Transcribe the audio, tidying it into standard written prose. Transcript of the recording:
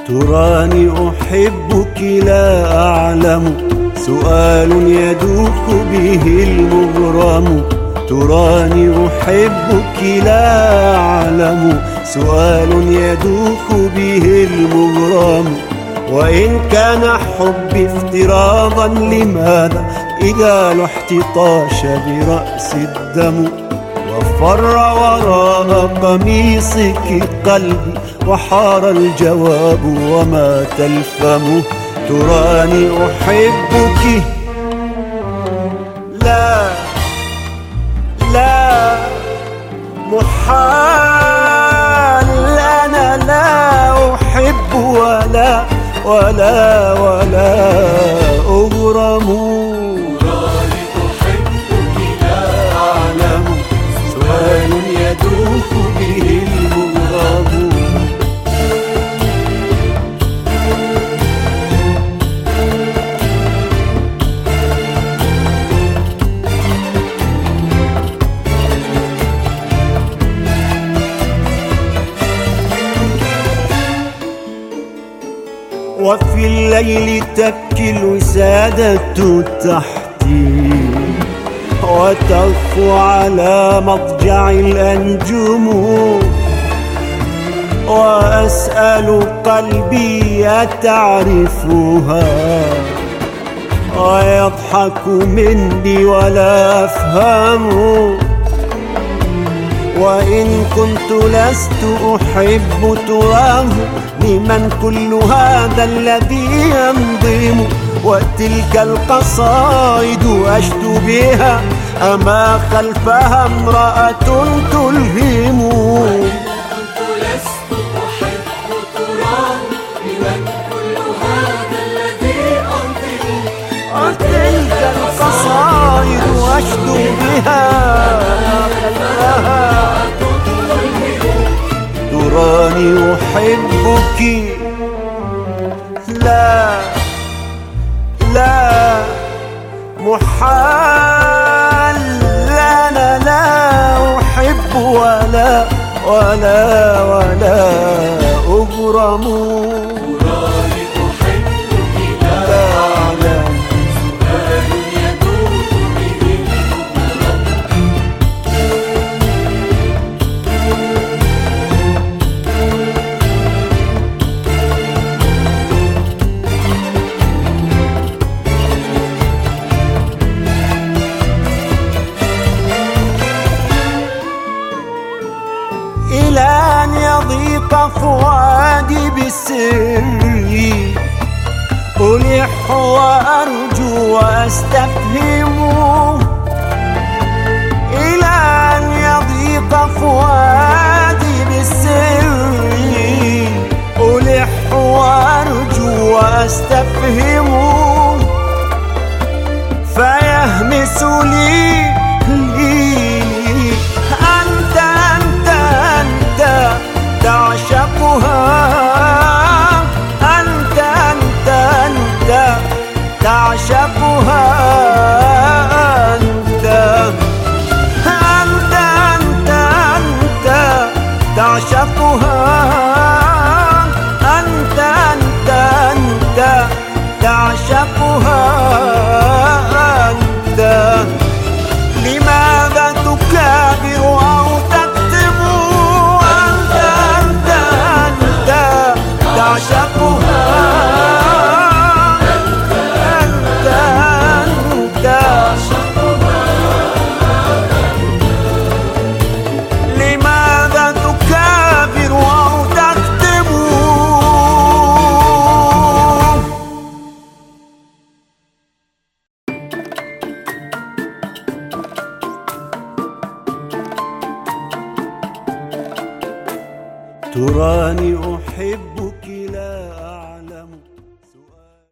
تراني أحبك لا أعلم، سؤال يدوك به المغرم. تراني أحبك لا أعلم، سؤال يدوك به المغرم. وإن كان حبي افتراضا لماذا إذا لحت طاش برأس الدم؟ وفر وراء قميصك قلبي وحار الجواب وما تلفم. تراني أحبك لا لا محال، أنا لا أحب ولا ولا ولا أغرم. تراني أحبك لا أعلم، سؤال يدوك به المغرم. وفي الليل تبكي الوسادة تحتي، وتغفو على مضجع الأنجم. وأسأل قلبي أتعرفها، ويضحك مني ولا أفهم. وإن كنت لست أحب تراه، لمن كل هذا الذي ينظم؟ وتلك القصائد أشدو بها، أما خلفها امرأة تلهم. وإن كنت لست أحب تراه، لمن كل هذا الذي أنظم؟ وتلك القصائد أشدو بها، أما خلفها تراني أحبك لا لا محال، أنا لا أحب ولا ولا ولا أغرم. تراني أحبك لا أعلم، سؤال يدوك به المغرم. إلى أن يضيق فؤادي بسري، ألح وأرجو وأستفهم. إلى أن يضيق فؤادي بسري، ألح وأرجو وأستفهم. فيهمس لي تعشقها، أنت تعشقها، أنت تعشقها، أنت تعشقها، أنت. لماذا تكابر أو تكتم؟ تعشقها، أنت لماذا تكابر أو تكتم؟ تراني